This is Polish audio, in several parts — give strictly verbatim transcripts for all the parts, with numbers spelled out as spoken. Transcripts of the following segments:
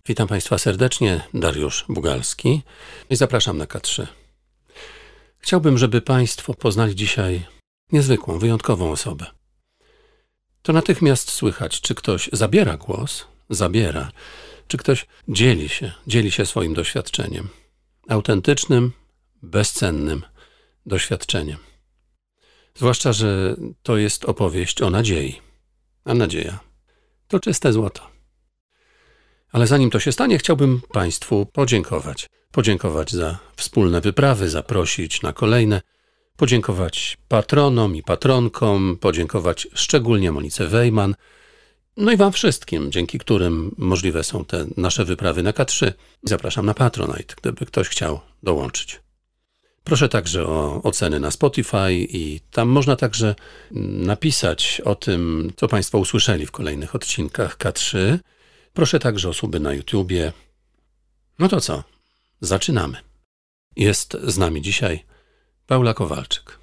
Witam Państwa serdecznie, Dariusz Bugalski i zapraszam na K trzy. Chciałbym, żeby Państwo poznali dzisiaj niezwykłą, wyjątkową osobę. To natychmiast słychać, czy ktoś zabiera głos, zabiera, czy ktoś dzieli się, dzieli się swoim doświadczeniem. Autentycznym, bezcennym doświadczeniem. Zwłaszcza, że to jest opowieść o nadziei. A nadzieja to czyste złoto. Ale zanim to się stanie, chciałbym Państwu podziękować. Podziękować za wspólne wyprawy, zaprosić na kolejne, podziękować patronom i patronkom, podziękować szczególnie Monice Wejman, no i Wam wszystkim, dzięki którym możliwe są te nasze wyprawy na K trzy. Zapraszam na Patronite, gdyby ktoś chciał dołączyć. Proszę także o oceny na Spotify i tam można także napisać o tym, co Państwo usłyszeli w kolejnych odcinkach K trzy. Proszę także o suby na YouTubie. No to co? Zaczynamy. Jest z nami dzisiaj Paula Kowalczyk.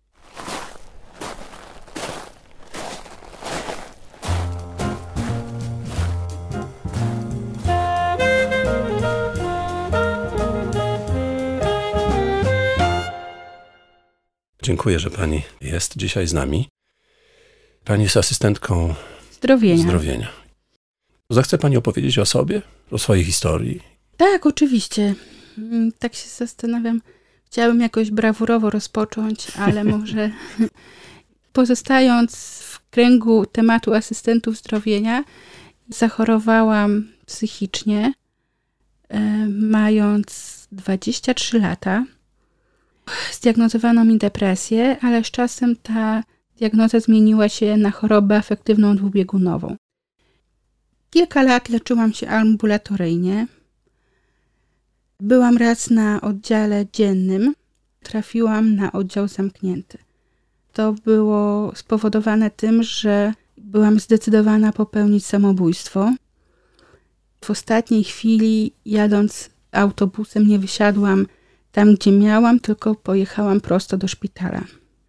Dziękuję, że Pani jest dzisiaj z nami. Pani jest asystentką zdrowienia. zdrowienia. Zechce Pani opowiedzieć o sobie, o swojej historii? Tak, oczywiście. Tak się zastanawiam. Chciałabym jakoś brawurowo rozpocząć, ale może pozostając w kręgu tematu asystentów zdrowienia, zachorowałam psychicznie, mając dwadzieścia trzy lata. Zdiagnozowano mi depresję, ale z czasem ta diagnoza zmieniła się na chorobę afektywną dwubiegunową. Kilka lat leczyłam się ambulatoryjnie. Byłam raz na oddziale dziennym. Trafiłam na oddział zamknięty. To było spowodowane tym, że byłam zdecydowana popełnić samobójstwo. W ostatniej chwili, jadąc autobusem, nie wysiadłam tam, gdzie miałam, tylko pojechałam prosto do szpitala.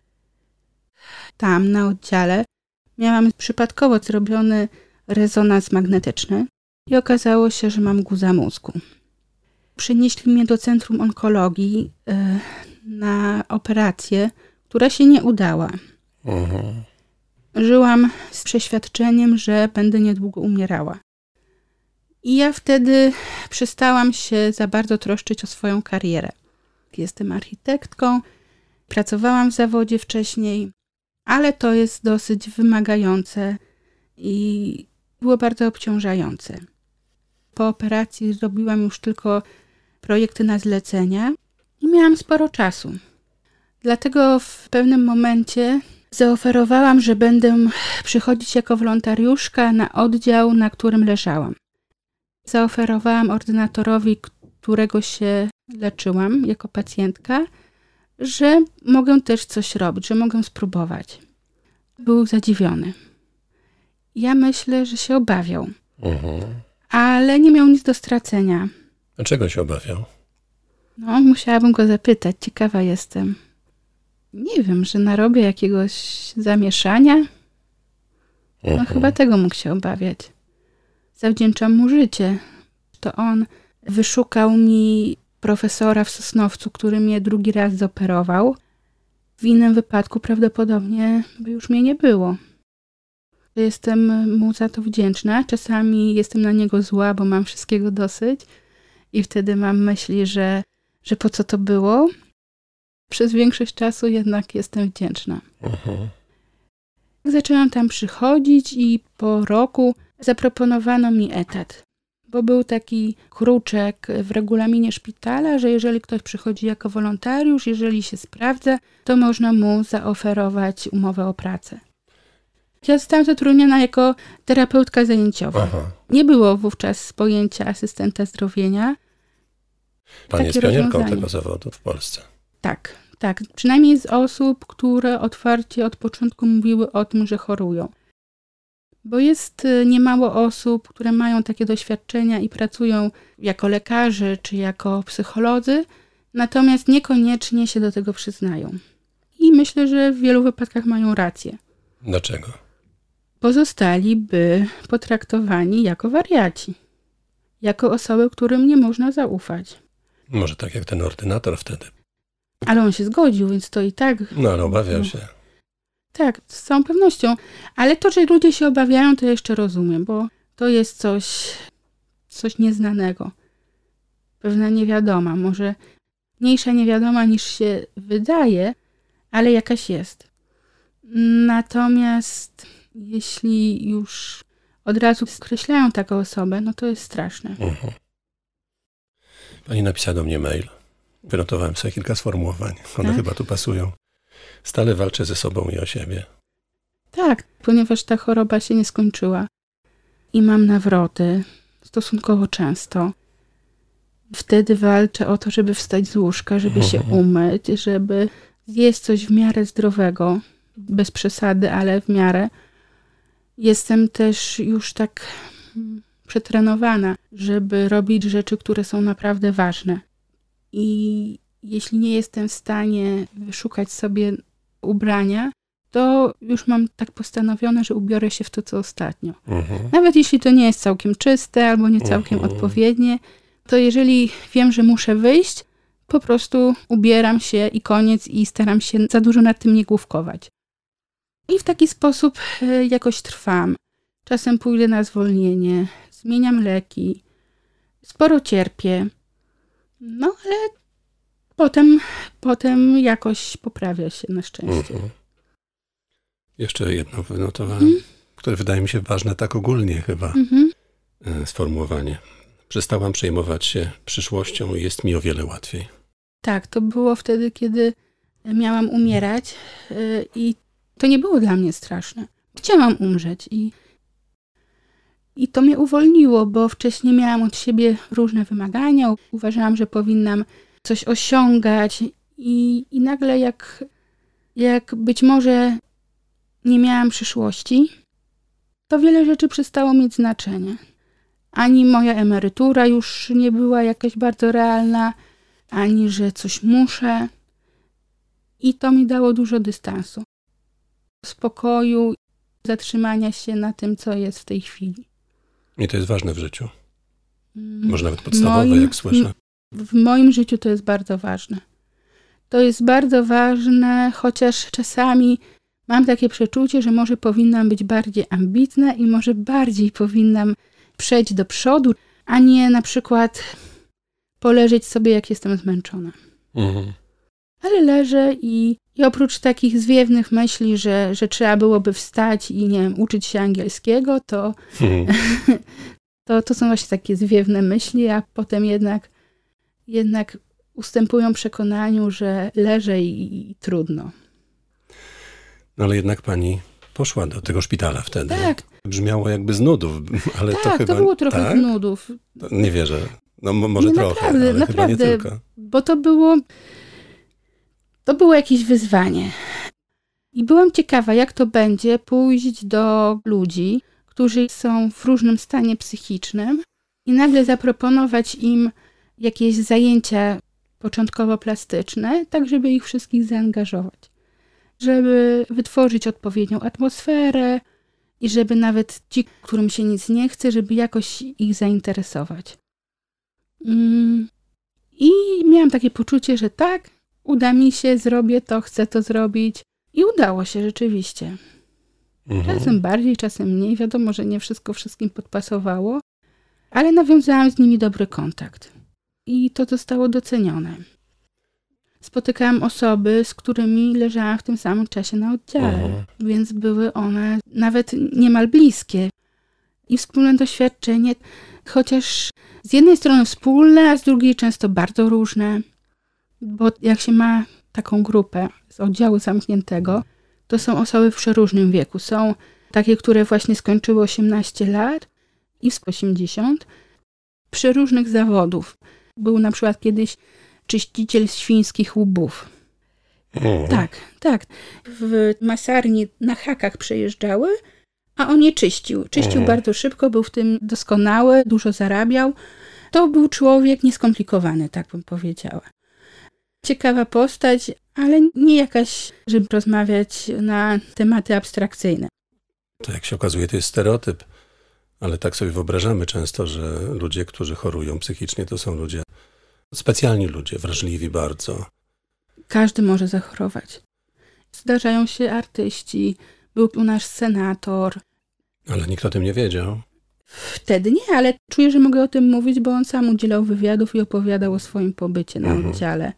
Tam, na oddziale, miałam przypadkowo zrobiony rezonans magnetyczny i okazało się, że mam guza mózgu. Przenieśli mnie do Centrum Onkologii yy, na operację, która się nie udała. Uh-huh. Żyłam z przeświadczeniem, że będę niedługo umierała. I ja wtedy przestałam się za bardzo troszczyć o swoją karierę. Jestem architektką, pracowałam w zawodzie wcześniej, ale to jest dosyć wymagające i było bardzo obciążające. Po operacji zrobiłam już tylko projekty na zlecenia i miałam sporo czasu. Dlatego w pewnym momencie zaoferowałam, że będę przychodzić jako wolontariuszka na oddział, na którym leżałam. Zaoferowałam ordynatorowi, którego się leczyłam jako pacjentka, że mogę też coś robić, że mogę spróbować. Był zadziwiony. Ja myślę, że się obawiał. Uh-huh. Ale nie miał nic do stracenia. A czego się obawiał? No, musiałabym go zapytać. Ciekawa jestem. Nie wiem, że narobię jakiegoś zamieszania. No uh-huh. Chyba tego mógł się obawiać. Zawdzięczam mu życie. To on wyszukał mi profesora w Sosnowcu, który mnie drugi raz zoperował. W innym wypadku prawdopodobnie by już mnie nie było. Jestem mu za to wdzięczna. Czasami jestem na niego zła, bo mam wszystkiego dosyć i wtedy mam myśli, że, że po co to było. Przez większość czasu jednak jestem wdzięczna. Uh-huh. Zaczęłam tam przychodzić i po roku zaproponowano mi etat. Bo był taki kruczek w regulaminie szpitala, że jeżeli ktoś przychodzi jako wolontariusz, jeżeli się sprawdza, to można mu zaoferować umowę o pracę. Ja zostałam zatrudniona jako terapeutka zajęciowa. Aha. Nie było wówczas pojęcia asystenta zdrowienia. Pani jest pionierką tego zawodu w Polsce. Tak, tak. Przynajmniej z osób, które otwarcie od początku mówiły o tym, że chorują. Bo jest niemało osób, które mają takie doświadczenia i pracują jako lekarze czy jako psycholodzy, natomiast niekoniecznie się do tego przyznają. I myślę, że w wielu wypadkach mają rację. Dlaczego? Pozostaliby potraktowani jako wariaci. jako osoby, którym nie można zaufać. Może tak jak ten ordynator wtedy. Ale on się zgodził, więc to i tak... No, ale obawiał no, się. Tak, z całą pewnością. Ale to, że ludzie się obawiają, to jeszcze rozumiem, bo to jest coś, coś nieznanego. Pewna niewiadoma, może mniejsza niewiadoma niż się wydaje, ale jakaś jest. Natomiast jeśli już od razu skreślają taką osobę, no to jest straszne. Mhm. Pani napisała do mnie mail. Wynotowałem sobie kilka sformułowań. One tak? chyba tu pasują. Stale walczę ze sobą i o siebie. Tak, ponieważ ta choroba się nie skończyła. I mam nawroty stosunkowo często. Wtedy walczę o to, żeby wstać z łóżka, żeby się umyć, żeby zjeść coś w miarę zdrowego. Bez przesady, ale w miarę. Jestem też już tak przetrenowana, żeby robić rzeczy, które są naprawdę ważne. I jeśli nie jestem w stanie wyszukać sobie ubrania, to już mam tak postanowione, że ubiorę się w to, co ostatnio. Mhm. Nawet jeśli to nie jest całkiem czyste albo nie całkiem mhm. odpowiednie, to jeżeli wiem, że muszę wyjść, po prostu ubieram się i koniec i staram się za dużo nad tym nie główkować. I w taki sposób jakoś trwam. Czasem pójdę na zwolnienie, zmieniam leki, sporo cierpię. No ale potem, potem jakoś poprawia się na szczęście. Mhm. Jeszcze jedno wynotowałem, mhm. które wydaje mi się ważne tak ogólnie chyba. Mhm. Sformułowanie. Przestałam przejmować się przyszłością i jest mi o wiele łatwiej. Tak, to było wtedy, kiedy miałam umierać i to nie było dla mnie straszne. Chciałam umrzeć i, i to mnie uwolniło, bo wcześniej miałam od siebie różne wymagania. Uważałam, że powinnam coś osiągać i, i nagle jak, jak być może nie miałam przyszłości, to wiele rzeczy przestało mieć znaczenie. Ani moja emerytura już nie była jakaś bardzo realna, ani że coś muszę. I to mi dało dużo dystansu. Spokoju, zatrzymania się na tym, co jest w tej chwili. I to jest ważne w życiu. Może nawet podstawowe, moim, jak słyszę. W moim życiu to jest bardzo ważne. To jest bardzo ważne, chociaż czasami mam takie przeczucie, że może powinnam być bardziej ambitna i może bardziej powinnam przejść do przodu, a nie na przykład poleżeć sobie, jak jestem zmęczona. Mhm. Ale leżę i, i oprócz takich zwiewnych myśli, że, że trzeba byłoby wstać i nie wiem, uczyć się angielskiego, to, hmm. to, to są właśnie takie zwiewne myśli, a potem jednak, jednak ustępują przekonaniu, że leżę i, i trudno. No ale jednak pani poszła do tego szpitala wtedy. Tak. Brzmiało jakby z nudów, ale tak, to chyba... Tak, to było trochę tak? z nudów. To nie wierzę. No może nie, trochę, naprawdę, ale naprawdę, chyba nie tylko. Bo to było... To było jakieś wyzwanie. I byłam ciekawa, jak to będzie pójść do ludzi, którzy są w różnym stanie psychicznym i nagle zaproponować im jakieś zajęcia początkowo plastyczne, tak żeby ich wszystkich zaangażować. Żeby wytworzyć odpowiednią atmosferę i żeby nawet ci, którym się nic nie chce, żeby jakoś ich zainteresować. I miałam takie poczucie, że tak, uda mi się, zrobię to, chcę to zrobić. I udało się rzeczywiście. Mhm. Czasem bardziej, czasem mniej. Wiadomo, że nie wszystko wszystkim podpasowało, ale nawiązałam z nimi dobry kontakt. I to zostało docenione. Spotykałam osoby, z którymi leżałam w tym samym czasie na oddziale, mhm. więc były one nawet niemal bliskie. I wspólne doświadczenie, chociaż z jednej strony wspólne, a z drugiej często bardzo różne. Bo jak się ma taką grupę z oddziału zamkniętego, to są osoby w przeróżnym wieku. Są takie, które właśnie skończyły osiemnaście lat i z osiemdziesiąt. Przeróżnych zawodów. Był na przykład kiedyś czyściciel świńskich łbów. O. Tak, tak. W masarni na hakach przejeżdżały, a on je czyścił. Czyścił o. bardzo szybko, był w tym doskonały, dużo zarabiał. To był człowiek nieskomplikowany, tak bym powiedziała. Ciekawa postać, ale nie jakaś, żeby rozmawiać na tematy abstrakcyjne. To jak się okazuje, to jest stereotyp Ale tak sobie wyobrażamy często, że ludzie, którzy chorują psychicznie, to są ludzie, specjalni ludzie, wrażliwi bardzo. Każdy może zachorować. Zdarzają się artyści, był u nas senator. Ale nikt o tym nie wiedział. Wtedy nie, ale czuję, że mogę o tym mówić, bo on sam udzielał wywiadów i opowiadał o swoim pobycie na Mhm. oddziale.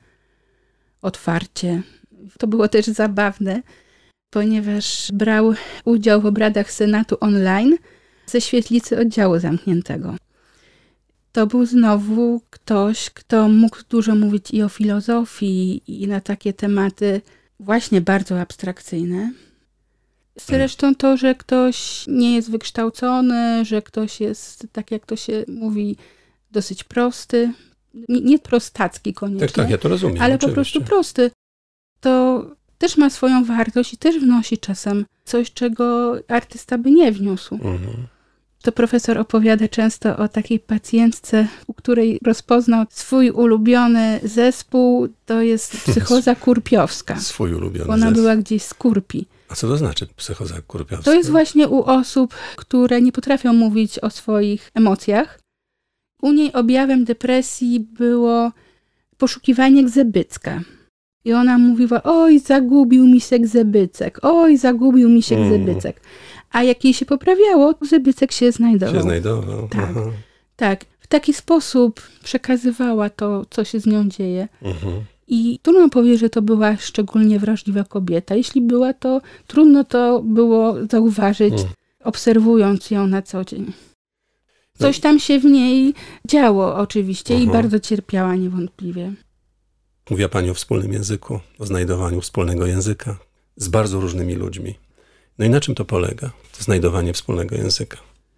Otwarcie. To było też zabawne, ponieważ brał udział w obradach Senatu online ze świetlicy oddziału zamkniętego. To był znowu ktoś, kto mógł dużo mówić i o filozofii, i na takie tematy właśnie bardzo abstrakcyjne. Zresztą to, że ktoś nie jest wykształcony, że ktoś jest, tak jak to się mówi, dosyć prosty. Nie, nie prostacki koniecznie, Tak, tak, ja to rozumiem. ale oczywiście. po prostu prosty. To też ma swoją wartość i też wnosi czasem coś, czego artysta by nie wniósł. Mhm. To profesor opowiada często o takiej pacjentce, u której rozpoznał swój ulubiony zespół, to jest psychoza kurpiowska. Swój ulubiony Ona zespół. była gdzieś z Kurpi. A co to znaczy psychoza kurpiowska? To jest właśnie u osób, które nie potrafią mówić o swoich emocjach. U niej objawem depresji było poszukiwanie Gzebycka. I ona mówiła, oj, zagubił mi się Gzebycek, oj, zagubił mi się Mm. Gzebycek. A jak jej się poprawiało, Gzebycek się znajdował. Się znajdował. Tak. Aha. Tak, w taki sposób przekazywała to, co się z nią dzieje. Mhm. I trudno powiedzieć, że to była szczególnie wrażliwa kobieta. Jeśli była, to trudno to było zauważyć, Mm. obserwując ją na co dzień. No Coś tam się w niej działo oczywiście i Mhm. bardzo cierpiała niewątpliwie. Mówiła pani o wspólnym języku, o znajdowaniu wspólnego języka z bardzo różnymi ludźmi. No i na czym to polega, to znajdowanie wspólnego języka?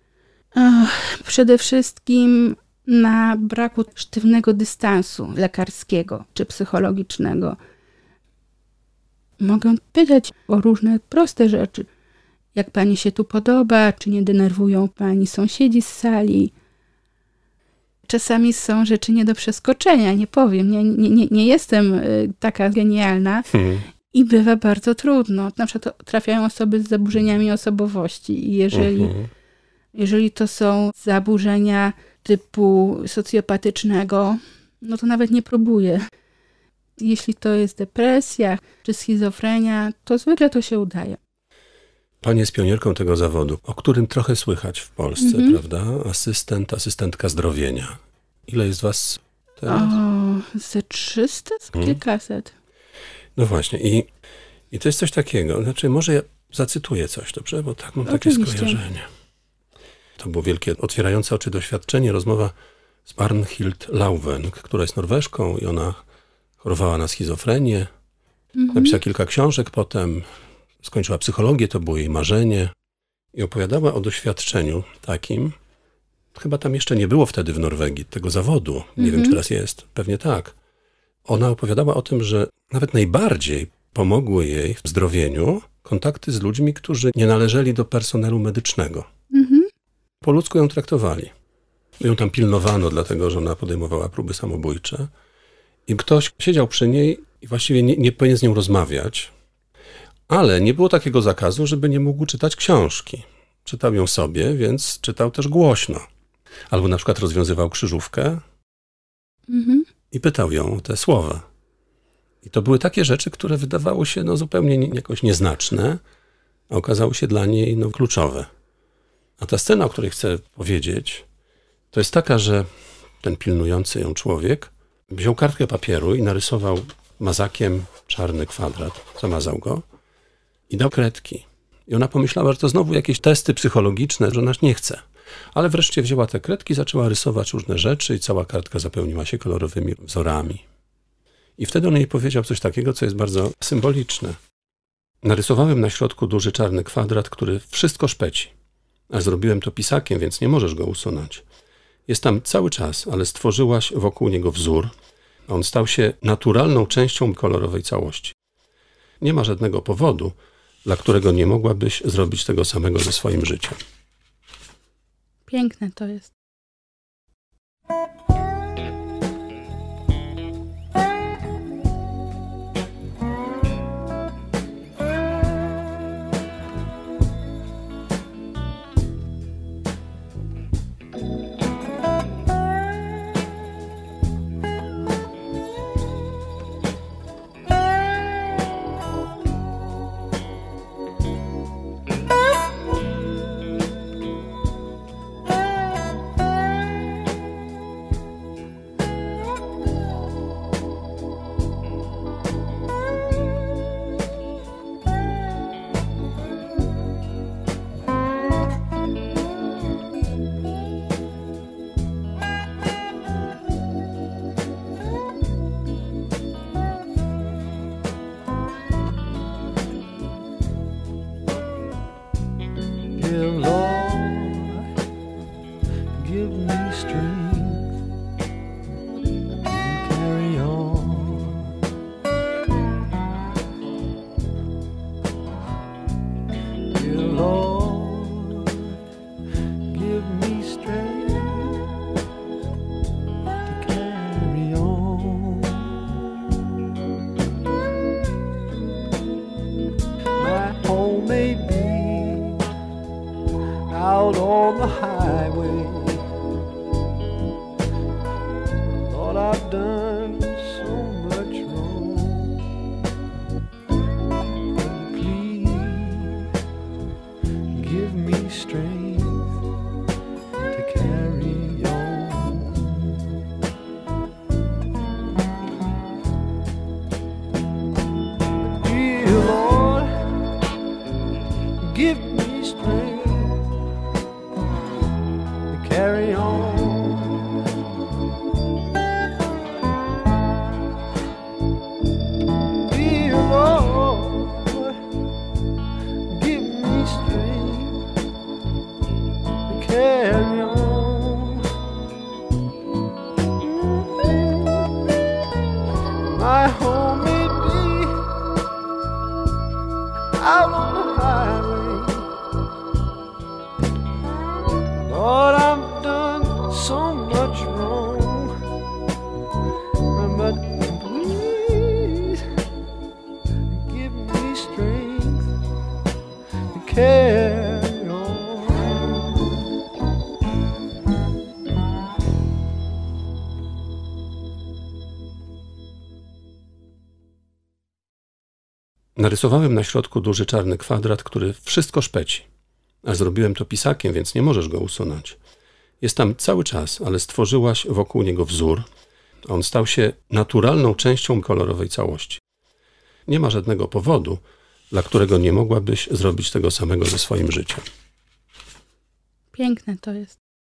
Ach, przede wszystkim na braku sztywnego dystansu lekarskiego czy psychologicznego. Mogę pytać o różne proste rzeczy. Jak pani się tu podoba, czy nie denerwują pani sąsiedzi z sali? Czasami są rzeczy nie do przeskoczenia, nie powiem. Nie, nie, nie, nie jestem y, taka genialna Hmm. i bywa bardzo trudno. Na przykład trafiają osoby z zaburzeniami osobowości i jeżeli, Mhm. jeżeli to są zaburzenia typu socjopatycznego, no to nawet nie próbuję. Jeśli to jest depresja czy schizofrenia, to zwykle to się udaje. Pani jest pionierką tego zawodu, o którym trochę słychać w Polsce, Mhm. prawda? Asystent, asystentka zdrowienia. Ile jest was teraz? O, ze trzysta? Z Mhm. kilkaset. No właśnie. I, I to jest coś takiego. Znaczy, może ja zacytuję coś, dobrze? Bo tak mam takie Oczywiście. skojarzenie. To było wielkie, otwierające oczy doświadczenie. Rozmowa z Barnhild Lauven, która jest Norweżką i ona chorowała na schizofrenię. Mhm. Napisała kilka książek potem. Skończyła psychologię, to było jej marzenie. I opowiadała o doświadczeniu takim. Chyba tam jeszcze nie było wtedy w Norwegii tego zawodu. Nie wiem, Mhm. czy teraz jest. Pewnie tak. Ona opowiadała o tym, że nawet najbardziej pomogły jej w zdrowieniu kontakty z ludźmi, którzy nie należeli do personelu medycznego. Mhm. Po ludzku ją traktowali. Ją tam pilnowano, dlatego że ona podejmowała próby samobójcze. I ktoś siedział przy niej i właściwie nie, nie powinien z nią rozmawiać, ale nie było takiego zakazu, żeby nie mógł czytać książki. Czytał ją sobie, więc czytał też głośno. Albo na przykład rozwiązywał krzyżówkę Mhm. i pytał ją o te słowa. I to były takie rzeczy, które wydawały się no, zupełnie nie, jakoś nieznaczne, a okazały się dla niej no, kluczowe. A ta scena, o której chcę powiedzieć, to jest taka, że ten pilnujący ją człowiek wziął kartkę papieru i narysował mazakiem czarny kwadrat, zamazał go i dał kredki. I ona pomyślała, że to znowu jakieś testy psychologiczne, że ona nie chce. Ale wreszcie wzięła te kredki, zaczęła rysować różne rzeczy i cała kartka zapełniła się kolorowymi wzorami. I wtedy on jej powiedział coś takiego, co jest bardzo symboliczne. Narysowałem na środku duży czarny kwadrat, który wszystko szpeci. A zrobiłem to pisakiem, więc nie możesz go usunąć. Jest tam cały czas, ale stworzyłaś wokół niego wzór. On stał się naturalną częścią kolorowej całości. Nie ma żadnego powodu, dla którego nie mogłabyś zrobić tego samego ze swoim życiem. Piękne to jest. me strength to carry on. Dear Lord, give me strength to carry on. My home may be out on the highway. Lord, I've done so much wrong. Please give me strength to carry on. Dear Lord, give me strength to carry on. Dear Lord, give me strength to carry on. My home may be out on the highway. Lord, I've done so much wrong, but please give me strength to carry on. Narysowałem na środku duży czarny kwadrat, który wszystko szpeci. A zrobiłem to pisakiem, więc nie możesz go usunąć. Jest tam cały czas, ale stworzyłaś wokół niego wzór. On stał się naturalną częścią kolorowej całości. Nie ma żadnego powodu, dla którego nie mogłabyś zrobić tego samego ze swoim życiem. Piękne to jest.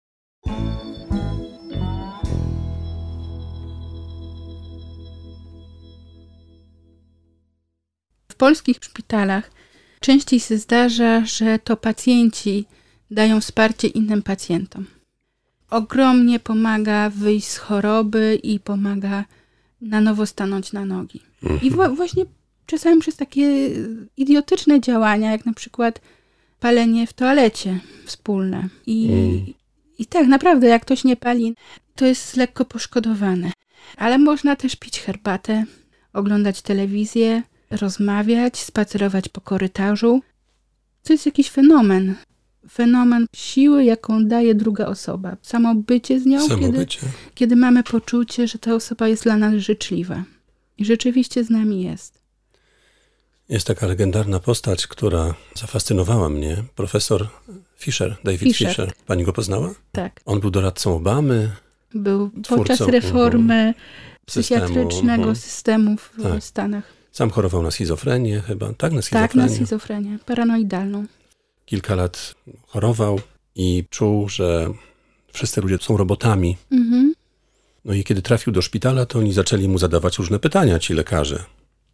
W polskich szpitalach częściej się zdarza, że to pacjenci dają wsparcie innym pacjentom. Ogromnie pomaga wyjść z choroby i pomaga na nowo stanąć na nogi. I w- właśnie czasami przez takie idiotyczne działania, jak na przykład palenie w toalecie wspólne. I, Mm. i tak naprawdę, jak ktoś nie pali, to jest lekko poszkodowane. Ale można też pić herbatę, oglądać telewizję, rozmawiać, spacerować po korytarzu. To jest jakiś fenomen. Fenomen siły, jaką daje druga osoba. Samo bycie z nią, Samo kiedy, bycie. kiedy mamy poczucie, że ta osoba jest dla nas życzliwa. I rzeczywiście z nami jest. Jest taka legendarna postać, która zafascynowała mnie. Profesor Fisher, David Fisher. Fisher. Pani go poznała? Tak. On był doradcą Obamy. Był Twórcą, podczas reformy mhm. psychiatrycznego mhm. systemu w Tak. Stanach. Sam chorował na schizofrenię chyba. Tak, na Tak, schizofrenię. na schizofrenię paranoidalną. Kilka lat chorował i czuł, że wszyscy ludzie są robotami. Mhm. No i kiedy trafił do szpitala, to oni zaczęli mu zadawać różne pytania, ci lekarze.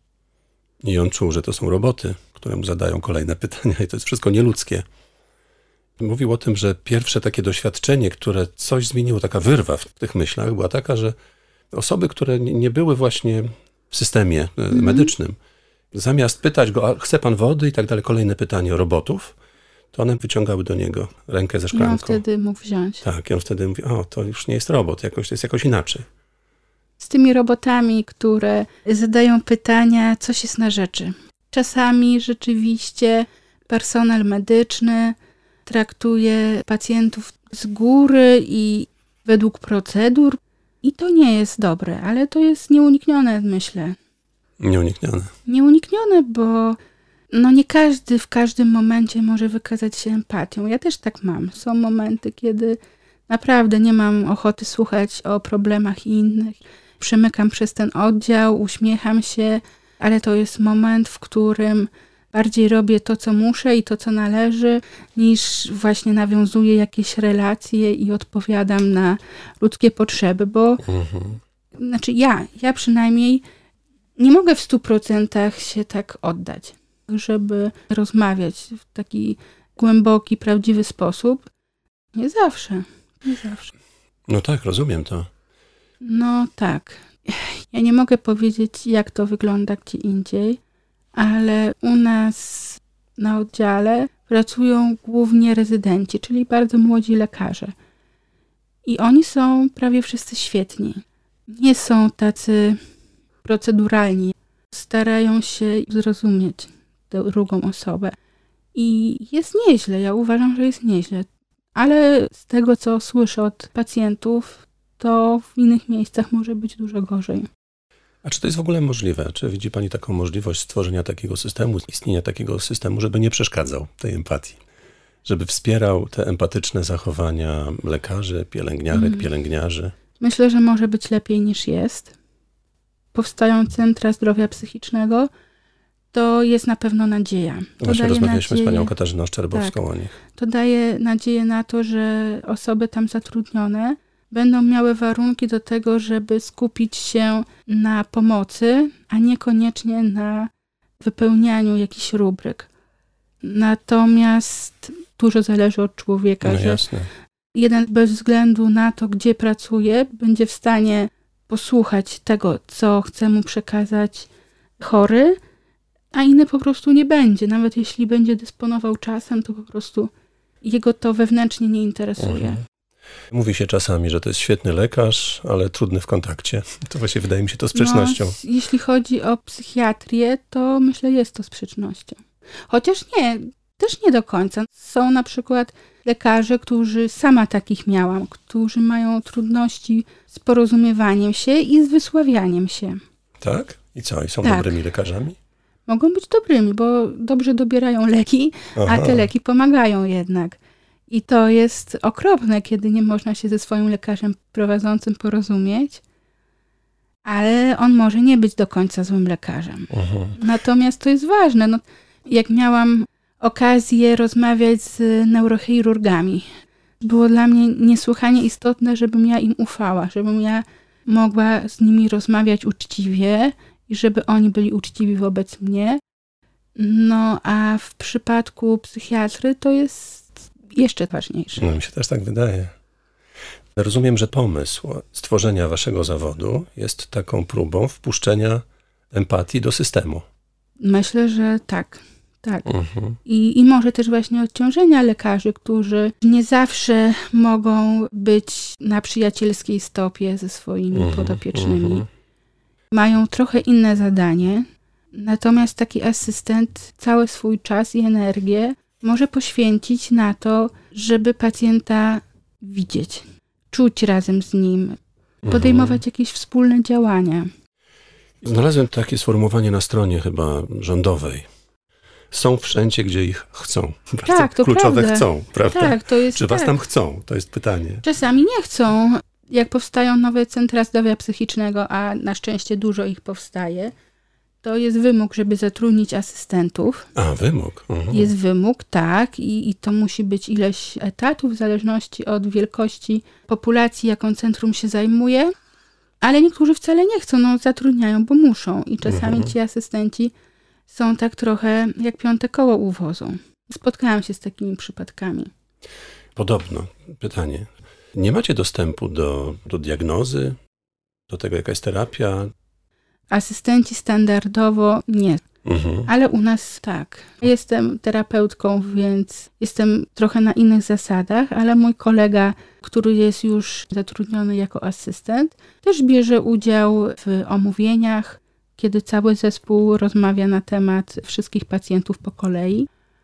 I on czuł, że to są roboty, które mu zadają kolejne pytania i to jest wszystko nieludzkie. Mówił o tym, że pierwsze takie doświadczenie, które coś zmieniło, taka wyrwa w tych myślach, była taka, że osoby, które nie były właśnie w systemie mhm. medycznym, zamiast pytać go, a chce pan wody i tak dalej, kolejne pytanie robotów, to one wyciągały do niego rękę ze I on szklanką. wtedy mógł wziąć. Tak, i on wtedy mówi, o, to już nie jest robot, jakoś, to jest jakoś inaczej. Z tymi robotami, które zadają pytania, coś jest na rzeczy. Czasami rzeczywiście personel medyczny traktuje pacjentów z góry i według procedur. I to nie jest dobre, ale to jest nieuniknione, myślę. Nieuniknione. Nieuniknione, bo no nie każdy w każdym momencie może wykazać się empatią. Ja też tak mam. Są momenty, kiedy naprawdę nie mam ochoty słuchać o problemach innych. Przemykam przez ten oddział, uśmiecham się, ale to jest moment, w którym bardziej robię to, co muszę i to, co należy, niż właśnie nawiązuję jakieś relacje i odpowiadam na ludzkie potrzeby, bo Mhm. znaczy ja, ja przynajmniej nie mogę w stu procentach się tak oddać, żeby rozmawiać w taki głęboki, prawdziwy sposób. Nie zawsze, nie zawsze. No tak, rozumiem to. No tak. Ja nie mogę powiedzieć, jak to wygląda gdzie indziej, ale u nas na oddziale pracują głównie rezydenci, czyli bardzo młodzi lekarze. I oni są prawie wszyscy świetni. Nie są tacy proceduralni. Starają się zrozumieć tę drugą osobę. I jest nieźle, ja uważam, że jest nieźle. Ale z tego, co słyszę od pacjentów, to w innych miejscach może być dużo gorzej. A czy to jest w ogóle możliwe? Czy widzi Pani taką możliwość stworzenia takiego systemu, istnienia takiego systemu, żeby nie przeszkadzał tej empatii? Żeby wspierał te empatyczne zachowania lekarzy, pielęgniarek, mm. pielęgniarzy? Myślę, że może być lepiej niż jest. Powstają centra zdrowia psychicznego, to jest na pewno nadzieja. To Właśnie rozmawialiśmy nadzieję, z panią Katarzyną Szczerbowską tak, o nich. To daje nadzieję na to, że osoby tam zatrudnione będą miały warunki do tego, żeby skupić się na pomocy, a niekoniecznie na wypełnianiu jakichś rubryk. Natomiast dużo zależy od człowieka, No że jasne. jeden bez względu na to, gdzie pracuje, będzie w stanie posłuchać tego, co chce mu przekazać chory, a inny po prostu nie będzie. Nawet jeśli będzie dysponował czasem, to po prostu jego to wewnętrznie nie interesuje. Mhm. Mówi się czasami, że to jest świetny lekarz, ale trudny w kontakcie. To właśnie wydaje mi się to sprzecznością. No, jeśli chodzi o psychiatrię, to myślę, jest to sprzecznością. Chociaż nie, też nie do końca. Są na przykład lekarze, którzy, sama takich miałam, którzy mają trudności z porozumiewaniem się i z wysławianiem się. Tak? I co? I są tak. dobrymi lekarzami? Mogą być dobrymi, bo dobrze dobierają leki, Aha. a te leki pomagają jednak. I to jest okropne, kiedy nie można się ze swoim lekarzem prowadzącym porozumieć, ale on może nie być do końca złym lekarzem. Uh-huh. Natomiast to jest ważne. No, jak miałam okazję rozmawiać z neurochirurgami, było dla mnie niesłychanie istotne, żebym ja im ufała, żebym ja mogła z nimi rozmawiać uczciwie i żeby oni byli uczciwi wobec mnie. No a w przypadku psychiatry to jest jeszcze ważniejsze. No, mi się też tak wydaje. Rozumiem, że pomysł stworzenia waszego zawodu jest taką próbą wpuszczenia empatii do systemu. Myślę, że tak. tak. Uh-huh. I, I może też właśnie odciążenia lekarzy, którzy nie zawsze mogą być na przyjacielskiej stopie ze swoimi uh-huh. podopiecznymi. Uh-huh. Mają trochę inne zadanie. Natomiast taki asystent cały swój czas i energię może poświęcić na to, żeby pacjenta widzieć, czuć razem z nim, podejmować mhm. jakieś wspólne działania. Znalazłem takie sformułowanie na stronie chyba rządowej. Są wszędzie, gdzie ich chcą. Bardzo tak, to kluczowe prawda. chcą, prawda? Tak, to jest Czy was tak. tam chcą? To jest pytanie. Czasami nie chcą. Jak powstają nowe centra zdrowia psychicznego, a na szczęście dużo ich powstaje, to jest wymóg, żeby zatrudnić asystentów. A, wymóg. Uh-huh. Jest wymóg, tak. I, I to musi być ileś etatów w zależności od wielkości populacji, jaką centrum się zajmuje. Ale niektórzy wcale nie chcą, no zatrudniają, bo muszą. I czasami uh-huh. ci asystenci są tak trochę jak piąte koło u wozu. Spotkałam się z takimi przypadkami. Podobno. Pytanie. Nie macie dostępu do, do diagnozy? Do tego, jaka jest terapia? Asystenci standardowo nie, mhm. ale u nas tak. Jestem terapeutką, więc jestem trochę na innych zasadach, ale mój kolega, który jest już zatrudniony jako asystent, też bierze udział w omówieniach, kiedy cały zespół rozmawia na temat wszystkich pacjentów po kolei.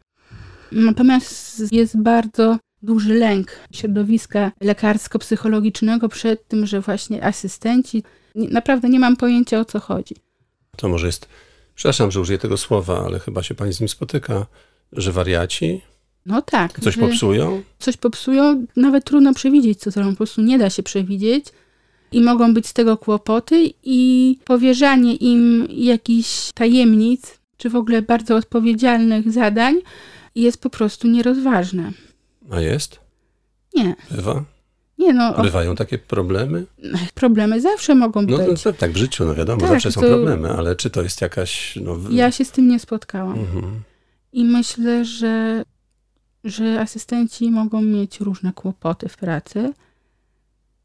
Natomiast jest bardzo duży lęk środowiska lekarsko-psychologicznego przed tym, że właśnie asystenci, naprawdę nie mam pojęcia, o co chodzi. To może jest, przepraszam, że użyję tego słowa, ale chyba się pani z nim spotyka, że wariaci no tak, coś popsują? Coś popsują, nawet trudno przewidzieć, co zrobią, po prostu nie da się przewidzieć i mogą być z tego kłopoty i powierzanie im jakichś tajemnic, czy w ogóle bardzo odpowiedzialnych zadań jest po prostu nierozważne. A jest? Nie. Bywa? Nie, no, Bywają takie problemy? Problemy zawsze mogą no, być. No, tak, w życiu, no wiadomo, tak, zawsze są to... problemy, ale czy to jest jakaś... No... Ja się z tym nie spotkałam. Mhm. I myślę, że, że asystenci mogą mieć różne kłopoty w pracy,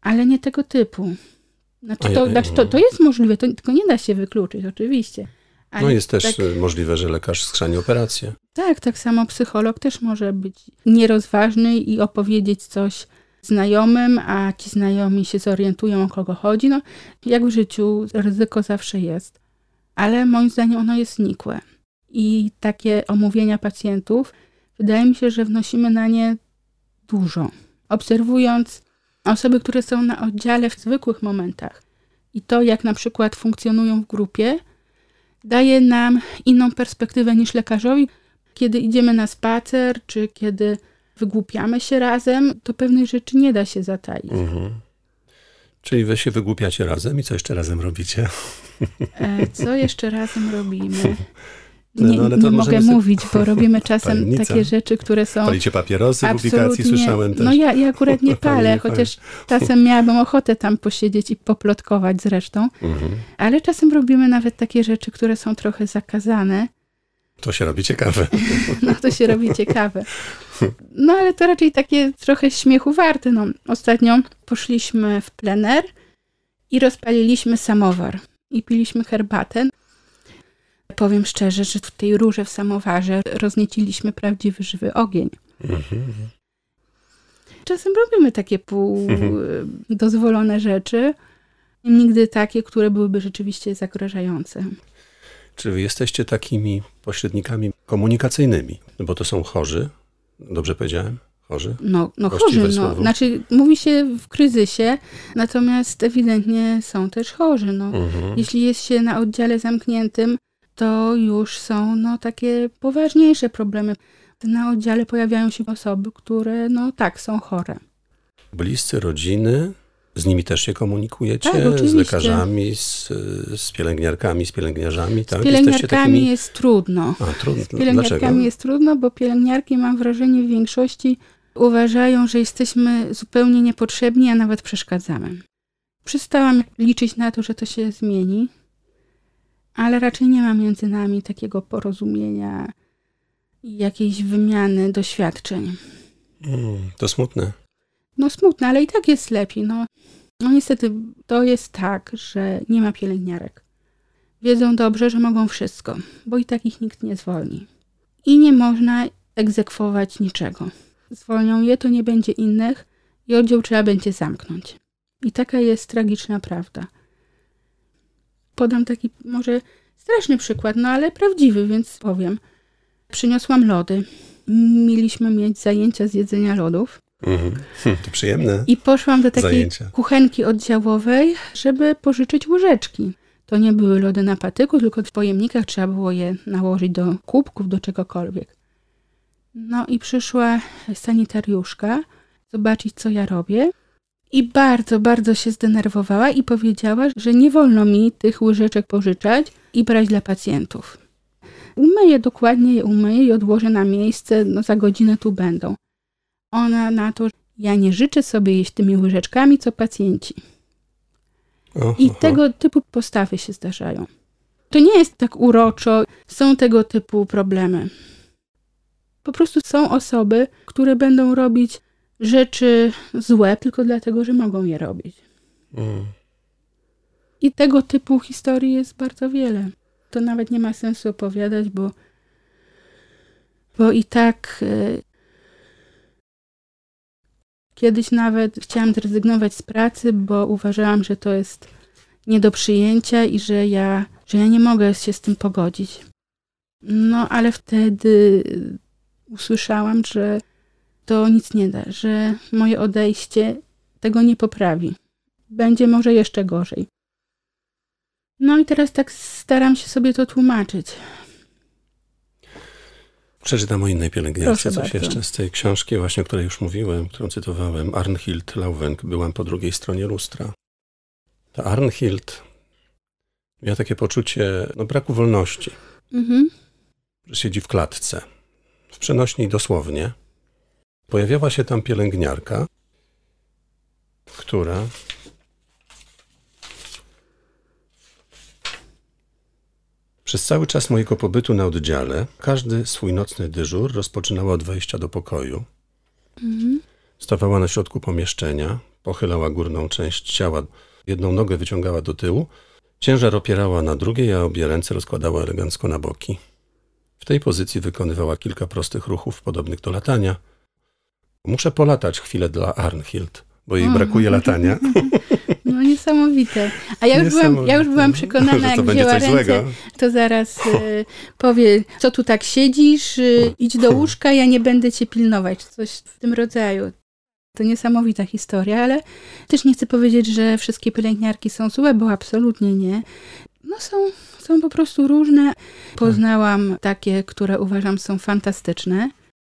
ale nie tego typu. Znaczy, A to, ja- znaczy to, to jest możliwe, to, tylko nie da się wykluczyć, oczywiście. Ale No jest też tak, y, możliwe, że lekarz schrzani operację. tak, tak samo psycholog też może być nierozważny i opowiedzieć coś znajomym, a ci znajomi się zorientują, o kogo chodzi. No, jak w życiu, ryzyko zawsze jest. Ale moim zdaniem ono jest nikłe. I takie omówienia pacjentów, wydaje mi się, że wnosimy na nie dużo. Obserwując osoby, które są na oddziale w zwykłych momentach i to, jak na przykład funkcjonują w grupie, daje nam inną perspektywę niż lekarzowi. Kiedy idziemy na spacer, czy kiedy wygłupiamy się razem, to pewnych rzeczy nie da się zataić. Mhm. Czyli wy się wygłupiacie razem i co jeszcze razem robicie? E, co jeszcze razem robimy? No, Nie, no, ale to nie możemy mogę sobie- mówić, bo robimy czasem Tajemnica. takie rzeczy, które są Palicie papierosy w publikacji, absolutnie... słyszałem też. No ja, ja akurat nie Fajnie, palę, fajnie. chociaż czasem miałabym ochotę tam posiedzieć i poplotkować zresztą. Mhm. Ale czasem robimy nawet takie rzeczy, które są trochę zakazane. To się robi ciekawe. No to się robi ciekawe. No ale to raczej takie trochę śmiechu warte. No, ostatnio poszliśmy w plener i rozpaliliśmy samowar i piliśmy herbatę. Powiem szczerze, że w tej rurze w samowarze roznieciliśmy prawdziwy, żywy ogień. Mhm. Czasem robimy takie półdozwolone rzeczy. Nigdy takie, które byłyby rzeczywiście zagrażające. Czy wy jesteście takimi pośrednikami komunikacyjnymi? No bo to są chorzy. Dobrze powiedziałem? Chorzy? No, no Właściwe chorzy, no. słowo. Znaczy mówi się w kryzysie, natomiast ewidentnie są też chorzy. No. Mhm. Jeśli jest się na oddziale zamkniętym, to już są no, takie poważniejsze problemy. Na oddziale pojawiają się osoby, które no tak, są chore. Bliscy rodziny, z nimi też się komunikujecie? Tak, z oczywiście. lekarzami, z, z pielęgniarkami, z pielęgniarzami? Tak? Z pielęgniarkami Jesteście takimi... jest trudno. A, trudno. Z pielęgniarkami Dlaczego? jest trudno, bo pielęgniarki, mam wrażenie, w większości uważają, że jesteśmy zupełnie niepotrzebni, a nawet przeszkadzamy. Przestałam liczyć na to, że to się zmieni, ale raczej nie ma między nami takiego porozumienia i jakiejś wymiany doświadczeń. Mm, to smutne. No smutne, ale i tak jest lepiej. No, no niestety to jest tak, że nie ma pielęgniarek. Wiedzą dobrze, że mogą wszystko, bo i tak ich nikt nie zwolni. I nie można egzekwować niczego. Zwolnią je, to nie będzie innych i oddział trzeba będzie zamknąć. I taka jest tragiczna prawda. Podam taki może straszny przykład, no ale prawdziwy, więc powiem. Przyniosłam lody. Mieliśmy mieć zajęcia z jedzenia lodów. Mhm. Hm, to przyjemne. I poszłam do takiej Zajęcia. kuchenki oddziałowej, żeby pożyczyć łyżeczki. To nie były lody na patyku, tylko w pojemnikach trzeba było je nałożyć do kubków, do czegokolwiek. No i przyszła sanitariuszka zobaczyć, co ja robię. I bardzo, bardzo się zdenerwowała i powiedziała, że nie wolno mi tych łyżeczek pożyczać i brać dla pacjentów. Umyję, dokładnie je umyję i odłożę na miejsce, no za godzinę tu będą. Ona na to, ja nie życzę sobie jeść tymi łyżeczkami, co pacjenci. Oho, I tego typu postawy się zdarzają. To nie jest tak uroczo, są tego typu problemy. Po prostu są osoby, które będą robić rzeczy złe tylko dlatego, że mogą je robić. Mm. I tego typu historii jest bardzo wiele. To nawet nie ma sensu opowiadać, bo, bo i tak e, kiedyś nawet chciałam zrezygnować z pracy, bo uważałam, że to jest nie do przyjęcia i że ja, że ja nie mogę się z tym pogodzić. No ale wtedy usłyszałam, że to nic nie da, że moje odejście tego nie poprawi. Będzie może jeszcze gorzej. No i teraz tak staram się sobie to tłumaczyć. Przeczytam o innej pielęgniarce, Proszę coś bardzo. jeszcze z tej książki właśnie, o której już mówiłem, którą cytowałem. Arnhild Lauwenk, byłam po drugiej stronie lustra. Ta Arnhild miała takie poczucie no, braku wolności, Mhm. że siedzi w klatce. W przenośni dosłownie. Pojawiała się tam pielęgniarka, która przez cały czas mojego pobytu na oddziale każdy swój nocny dyżur rozpoczynała od wejścia do pokoju. Mhm. Stawała na środku pomieszczenia, pochylała górną część ciała, jedną nogę wyciągała do tyłu, ciężar opierała na drugiej, a obie ręce rozkładała elegancko na boki. W tej pozycji wykonywała kilka prostych ruchów podobnych do latania. Muszę polatać chwilę dla Arnhild, bo jej brakuje latania. No niesamowite. A ja już, byłam, ja już byłam przekonana, jak wzięła ręce, złego. To zaraz y, powie, co tu tak siedzisz, y, idź do łóżka, ja nie będę cię pilnować. Coś w tym rodzaju. To niesamowita historia, ale też nie chcę powiedzieć, że wszystkie pielęgniarki są złe, bo absolutnie nie. No są, są po prostu różne. Poznałam takie, które uważam są fantastyczne.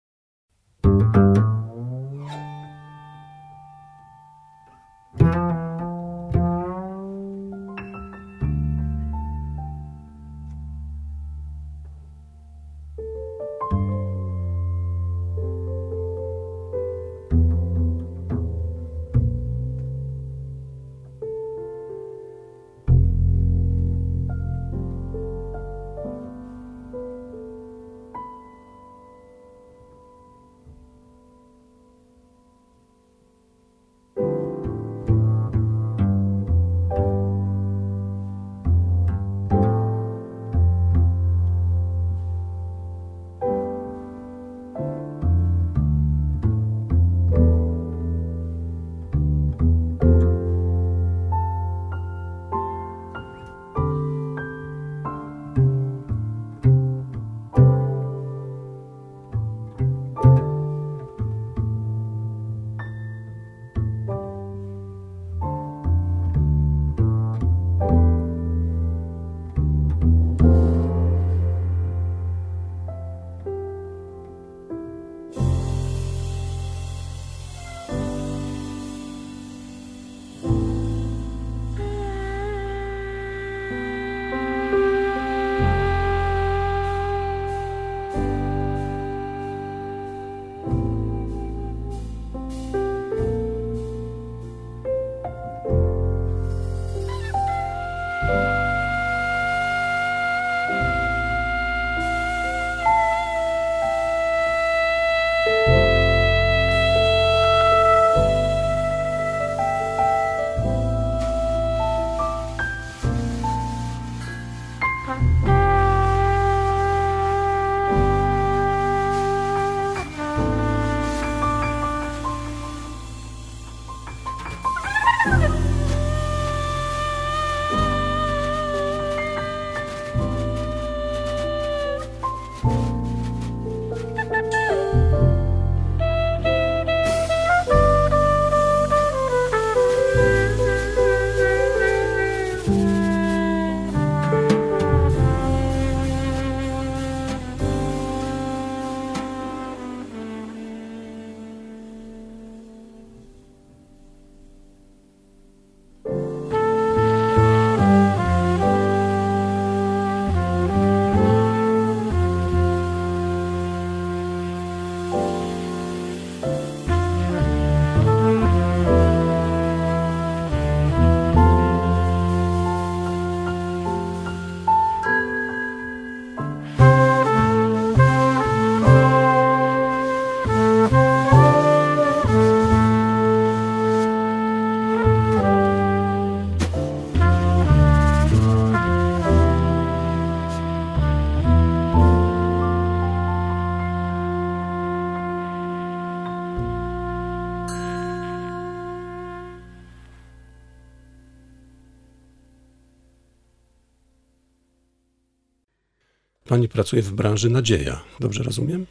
Pani pracuje w branży nadzieja, dobrze rozumiem?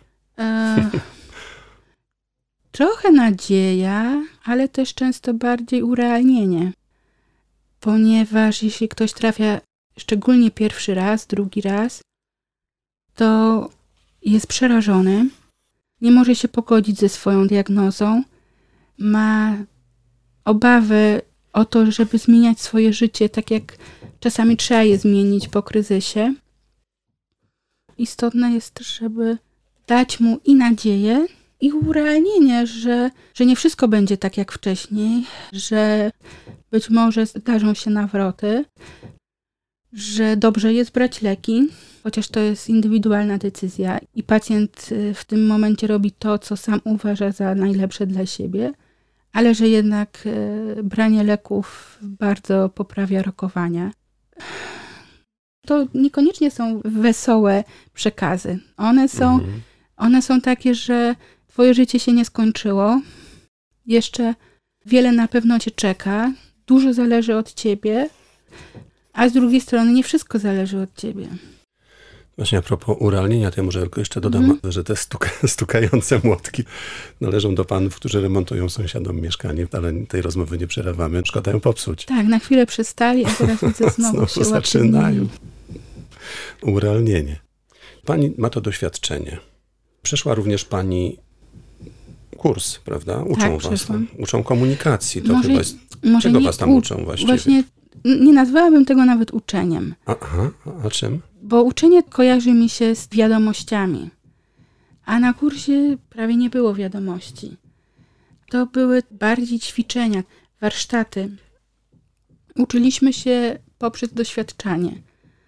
E, trochę nadzieja, ale też często bardziej urealnienie. Ponieważ jeśli ktoś trafia szczególnie pierwszy raz, drugi raz, to jest przerażony, nie może się pogodzić ze swoją diagnozą, ma obawy o to, żeby zmieniać swoje życie, tak jak czasami trzeba je zmienić po kryzysie. Istotne jest, żeby dać mu i nadzieję, i urealnienie, że, że nie wszystko będzie tak jak wcześniej, że być może zdarzą się nawroty. że dobrze jest brać leki, chociaż to jest indywidualna decyzja i pacjent w tym momencie robi to, co sam uważa za najlepsze dla siebie, ale że jednak branie leków bardzo poprawia rokowania. To niekoniecznie są wesołe przekazy. One są, mhm. one są takie, że twoje życie się nie skończyło. Jeszcze wiele na pewno cię czeka. Dużo zależy od ciebie, a z drugiej strony nie wszystko zależy od ciebie. Właśnie a propos urealnienia, to ja może tylko jeszcze dodam, mm. że te stuka, stukające młotki należą do panów, którzy remontują sąsiadom mieszkanie, ale tej rozmowy nie przerywamy, szkoda ją popsuć. Tak, na chwilę przestali, a teraz widzę znowu, znowu się zaczynają. Urealnienie. Pani ma to doświadczenie. Przeszła również pani kurs, prawda? Uczą tak, was. przeszłam. Uczą komunikacji. To może, chyba jest, może czego nie, was tam u, uczą właściwie? Właśnie nie nazwałabym tego nawet uczeniem. Aha, a czym? Bo uczenie kojarzy mi się z wiadomościami. A na kursie prawie nie było wiadomości. To były bardziej ćwiczenia, warsztaty. Uczyliśmy się poprzez doświadczanie.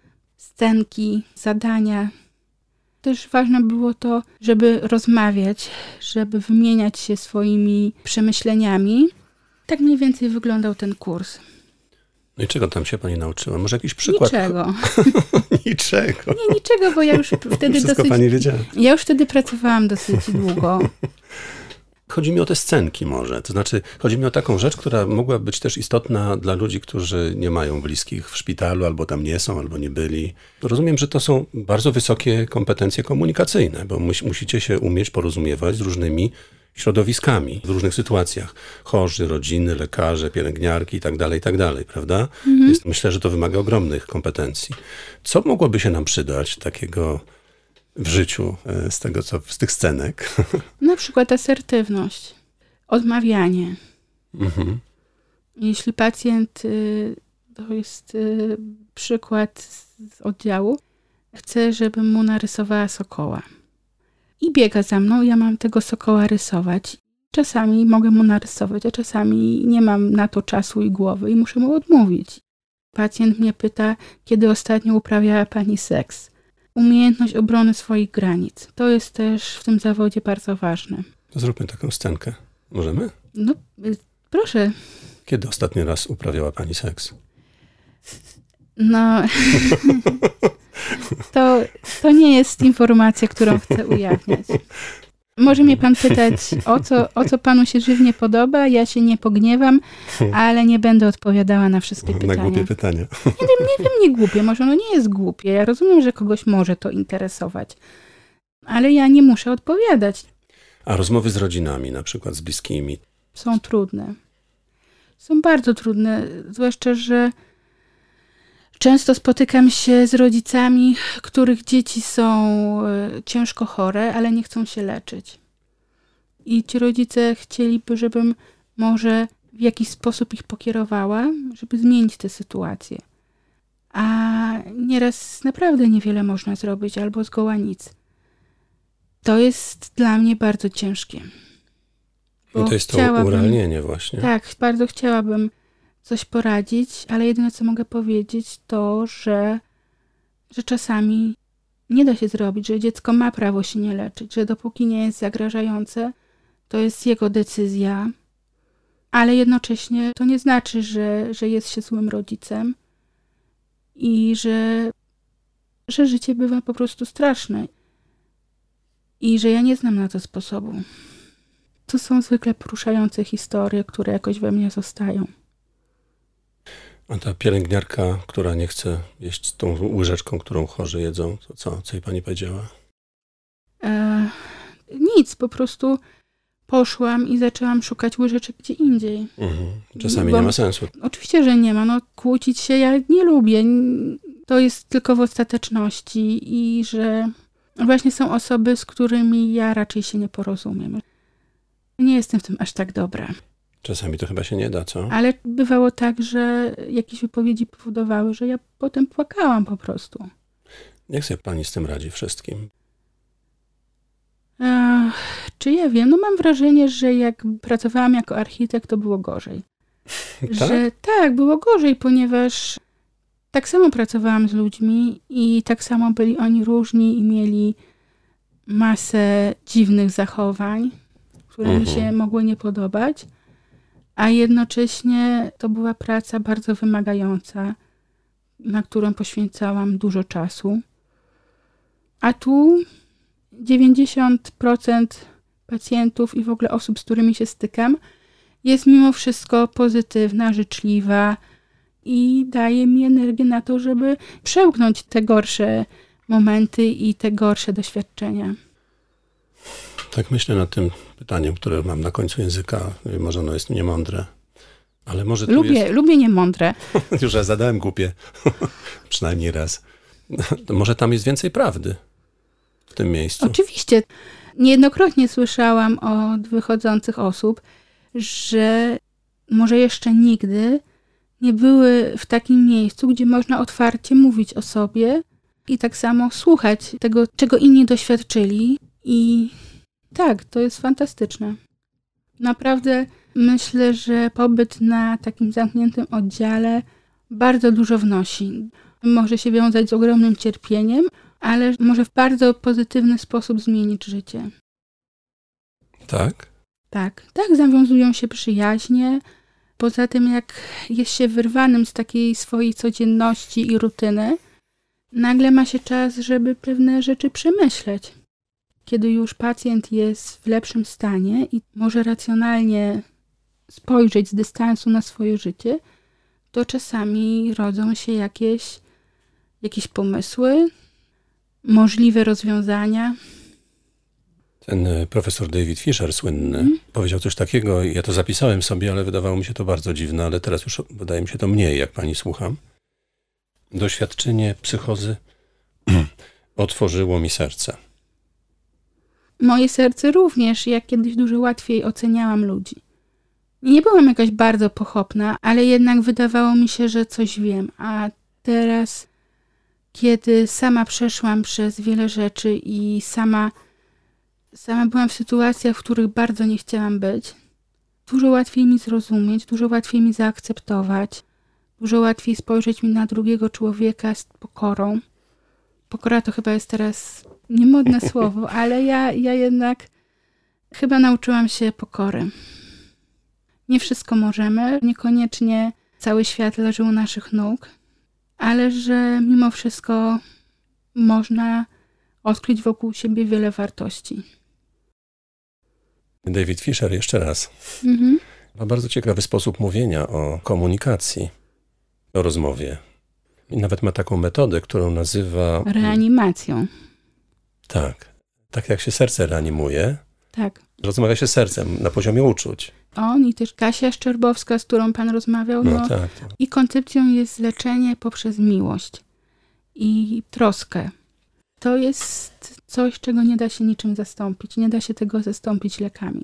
Scenki, zadania. Też ważne było to, żeby rozmawiać, żeby wymieniać się swoimi przemyśleniami. Tak mniej więcej wyglądał ten kurs. No i czego tam się pani nauczyła? Może jakiś przykład? Niczego. Niczego. Nie, niczego, bo ja już wtedy Wszystko dosyć... pani wiedziała. Ja już wtedy pracowałam dosyć długo. Chodzi mi o te scenki może. To znaczy, chodzi mi o taką rzecz, która mogła być też istotna dla ludzi, którzy nie mają bliskich w szpitalu, albo tam nie są, albo nie byli. Rozumiem, że to są bardzo wysokie kompetencje komunikacyjne, bo mus, musicie się umieć porozumiewać z różnymi środowiskami w różnych sytuacjach. Chorzy, rodziny, lekarze, pielęgniarki i tak dalej, i tak dalej, prawda? Mhm. Jest, myślę, że to wymaga ogromnych kompetencji. Co mogłoby się nam przydać takiego w życiu z tego, co z tych scenek? Na przykład asertywność, odmawianie. Mhm. Jeśli pacjent, to jest przykład z oddziału, chce, żebym mu narysowała sokoła. I biega za mną, ja mam tego sokoła rysować. Czasami mogę mu narysować, a czasami nie mam na to czasu i głowy i muszę mu odmówić. Pacjent mnie pyta, kiedy ostatnio uprawiała pani seks. Umiejętność obrony swoich granic. To jest też w tym zawodzie bardzo ważne. To zróbmy taką scenkę. Możemy? No, proszę. Kiedy ostatni raz uprawiała pani seks? No, to, to nie jest informacja, którą chcę ujawniać. Może mnie pan pytać, o co, o co panu się żywnie podoba, ja się nie pogniewam, ale nie będę odpowiadała na wszystkie pytania. Na głupie pytania. Nie wiem, nie wiem, nie głupie, może ono nie jest głupie. Ja rozumiem, że kogoś może to interesować, ale ja nie muszę odpowiadać. A rozmowy z rodzinami, na przykład z bliskimi? Są trudne. Są bardzo trudne, zwłaszcza, że często spotykam się z rodzicami, których dzieci są ciężko chore, ale nie chcą się leczyć. I ci rodzice chcieliby, żebym może w jakiś sposób ich pokierowała, żeby zmienić tę sytuację. A nieraz naprawdę niewiele można zrobić, albo zgoła nic. To jest dla mnie bardzo ciężkie. I to jest to urealnienie właśnie. Tak, bardzo chciałabym coś poradzić, ale jedyne, co mogę powiedzieć, to, że, że czasami nie da się zrobić, że dziecko ma prawo się nie leczyć, że dopóki nie jest zagrażające, to jest jego decyzja, ale jednocześnie to nie znaczy, że, że jest się złym rodzicem i że, że życie bywa po prostu straszne i że ja nie znam na to sposobu. To są zwykle poruszające historie, które jakoś we mnie zostają. A ta pielęgniarka, która nie chce jeść tą łyżeczką, którą chorzy jedzą, to co? Co jej pani powiedziała? E, nic, po prostu poszłam i zaczęłam szukać łyżeczek gdzie indziej. Mhm. Czasami Bo, nie ma sensu. Oczywiście, że nie ma. No, kłócić się ja nie lubię. To jest tylko w ostateczności i że właśnie są osoby, z którymi ja raczej się nie porozumiem. Nie jestem w tym aż tak dobra. Czasami to chyba się nie da, co? Ale bywało tak, że jakieś wypowiedzi powodowały, że ja potem płakałam po prostu. Jak sobie pani z tym radzi wszystkim? Ech, czy ja wiem? No mam wrażenie, że jak pracowałam jako architekt, to było gorzej. Tak? Że tak, było gorzej, ponieważ Tak samo pracowałam z ludźmi i tak samo byli oni różni i mieli masę dziwnych zachowań, które mi się mogły nie podobać, a jednocześnie to była praca bardzo wymagająca, na którą poświęcałam dużo czasu. A tu dziewięćdziesiąt procent pacjentów i w ogóle osób, z którymi się stykam, jest mimo wszystko pozytywna, życzliwa i daje mi energię na to, żeby przełknąć te gorsze momenty i te gorsze doświadczenia. Tak myślę nad tym pytaniem, które mam na końcu języka. Może ono jest niemądre, ale może tu Lubię, jest... lubię niemądre. Już ja zadałem głupie. Przynajmniej raz. To może tam jest więcej prawdy w tym miejscu. Oczywiście. Niejednokrotnie słyszałam od wychodzących osób, że może jeszcze nigdy nie były w takim miejscu, gdzie można otwarcie mówić o sobie i tak samo słuchać tego, czego inni doświadczyli. I tak, to jest fantastyczne. Naprawdę myślę, że pobyt na takim zamkniętym oddziale bardzo dużo wnosi. Może się wiązać z ogromnym cierpieniem, ale może w bardzo pozytywny sposób zmienić życie. Tak? Tak, tak, zawiązują się przyjaźnie. Poza tym, jak jest się wyrwanym z takiej swojej codzienności i rutyny, nagle ma się czas, żeby pewne rzeczy przemyśleć. Kiedy już pacjent jest w lepszym stanie i może racjonalnie spojrzeć z dystansu na swoje życie, to czasami rodzą się jakieś, jakieś pomysły, możliwe rozwiązania. Ten profesor David Fisher, słynny, mm. powiedział coś takiego, ja to zapisałem sobie, ale wydawało mi się to bardzo dziwne, ale teraz już wydaje mi się to mniej, jak pani słucham. Doświadczenie psychozy otworzyło mi serce. Moje serce również, jak kiedyś dużo łatwiej oceniałam ludzi. Nie byłam jakaś bardzo pochopna, ale jednak wydawało mi się, że coś wiem. A teraz, kiedy sama przeszłam przez wiele rzeczy i sama, sama byłam w sytuacjach, w których bardzo nie chciałam być, dużo łatwiej mi zrozumieć, dużo łatwiej mi zaakceptować, dużo łatwiej spojrzeć mi na drugiego człowieka z pokorą. Pokora to chyba jest teraz niemodne słowo, ale ja, ja jednak chyba nauczyłam się pokory. Nie wszystko możemy, niekoniecznie cały świat leży u naszych nóg, ale że mimo wszystko można odkryć wokół siebie wiele wartości. David Fisher jeszcze raz. Mhm. Ma bardzo ciekawy sposób mówienia o komunikacji, o rozmowie. I nawet ma taką metodę, którą nazywa... Reanimacją. Tak. Tak jak się serce reanimuje. Tak. Rozmawia się sercem na poziomie uczuć. On i też Kasia Szczerbowska, z którą pan rozmawiał. No, no, tak, tak. I koncepcją jest leczenie poprzez miłość i troskę. To jest coś, czego nie da się niczym zastąpić. Nie da się tego zastąpić lekami.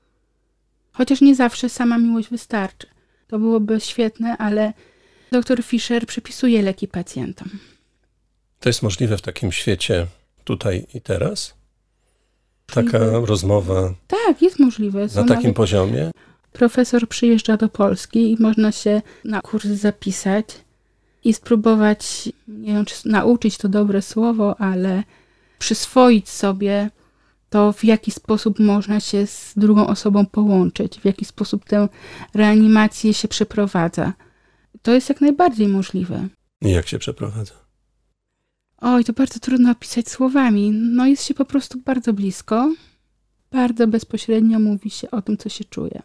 Chociaż nie zawsze sama miłość wystarczy. To byłoby świetne, ale doktor Fisher przepisuje leki pacjentom. To jest możliwe w takim świecie tutaj i teraz? Taka możliwe. Rozmowa Tak, jest możliwe. Są na takim nawet... poziomie? Profesor przyjeżdża do Polski i można się na kurs zapisać i spróbować, nie wiem, czy nauczyć to dobre słowo, ale przyswoić sobie to, w jaki sposób można się z drugą osobą połączyć, w jaki sposób tę reanimację się przeprowadza. To jest jak najbardziej możliwe. I jak się przeprowadza? Oj, to bardzo trudno opisać słowami. No jest się po prostu bardzo blisko. Bardzo bezpośrednio mówi się o tym, co się czuje.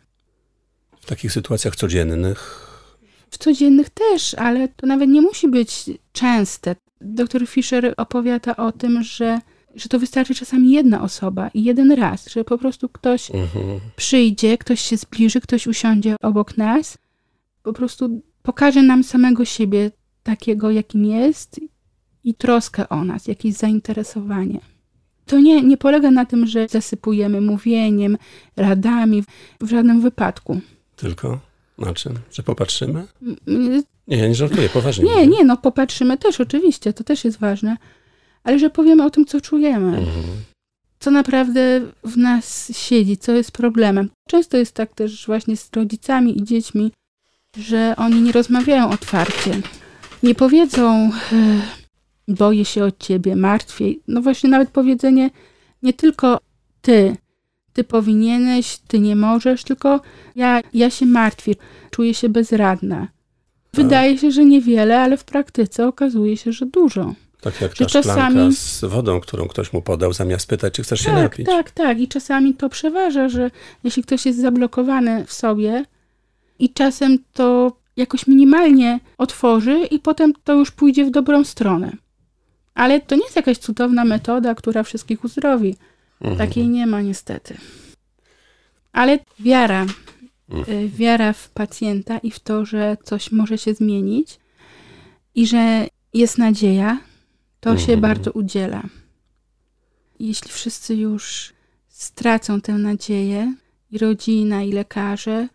W takich sytuacjach codziennych? W codziennych też, ale to nawet nie musi być częste. Doktor Fisher opowiada o tym, że, że to wystarczy czasami jedna osoba i jeden raz, że po prostu ktoś mhm. przyjdzie, ktoś się zbliży, ktoś usiądzie obok nas, po prostu pokaże nam samego siebie takiego, jakim jest i troskę o nas, jakieś zainteresowanie. To nie, nie polega na tym, że zasypujemy mówieniem, radami, w żadnym wypadku. Tylko? Na czym? Że popatrzymy? Nie, ja nie żartuję, poważnie. Nie, nie, no popatrzymy też oczywiście, to też jest ważne, ale że powiemy o tym, co czujemy. Mhm. Co naprawdę w nas siedzi, co jest problemem. Często jest tak też właśnie z rodzicami i dziećmi, że oni nie rozmawiają otwarcie. Nie powiedzą, e, boję się o ciebie, martwię. No właśnie nawet powiedzenie nie tylko ty, ty powinieneś, ty nie możesz, tylko ja, ja się martwię, czuję się bezradna. Wydaje się, że niewiele, ale w praktyce okazuje się, że dużo. Tak jak Że ta szklanka czasami- z wodą, którą ktoś mu podał, zamiast pytać, czy chcesz się Tak, napić. tak, tak. I czasami to przeważa, że jeśli ktoś jest zablokowany w sobie i czasem to jakoś minimalnie otworzy i potem to już pójdzie w dobrą stronę. Ale to nie jest jakaś cudowna metoda, która wszystkich uzdrowi. Mhm. Takiej nie ma niestety. Ale wiara, y, wiara w pacjenta i w to, że coś może się zmienić i że jest nadzieja, to się Mhm. bardzo udziela. Jeśli wszyscy już stracą tę nadzieję, i rodzina, i lekarze,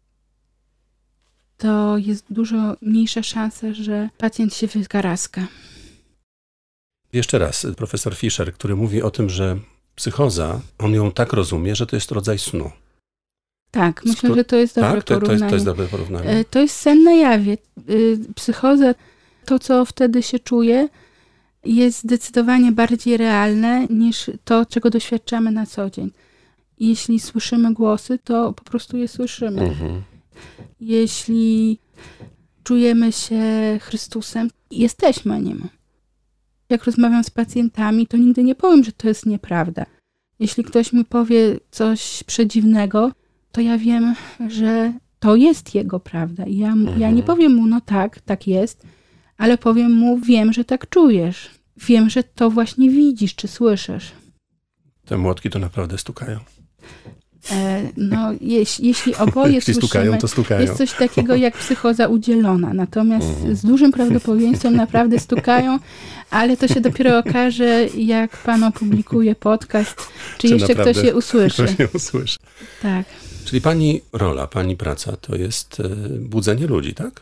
to jest dużo mniejsza szansa, że pacjent się wykaraska. Jeszcze raz, profesor Fischer, który mówi o tym, że psychoza, on ją tak rozumie, że to jest rodzaj snu. Tak, myślę, Skó- że to jest dobre Tak? To, to, jest, porównanie. to jest dobre porównanie. E, To jest sen na jawie. Y, Psychoza, to co wtedy się czuje, jest zdecydowanie bardziej realne niż to, czego doświadczamy na co dzień. Jeśli słyszymy głosy, to po prostu je słyszymy. Mhm. Jeśli czujemy się Chrystusem, jesteśmy Nim. Jak rozmawiam z pacjentami, to nigdy nie powiem, że to jest nieprawda. Jeśli ktoś mi powie coś przedziwnego, to ja wiem, że to jest jego prawda. I ja, mu- ja nie powiem mu, no tak, tak jest, ale powiem mu, wiem, że tak czujesz. Wiem, że to właśnie widzisz, czy słyszysz. Te młotki to naprawdę stukają. E, no, jeś, jeśli oboje Jeśli słyszymy, stukają, to stukają. jest coś takiego jak psychoza udzielona. Natomiast Mhm. z dużym prawdopodobieństwem naprawdę stukają, ale to się dopiero okaże, jak pan opublikuje podcast, czy, Czy jeszcze naprawdę ktoś je usłyszy. Ktoś nie usłyszy. Tak. Czyli pani rola, pani praca to jest e, budzenie ludzi, tak?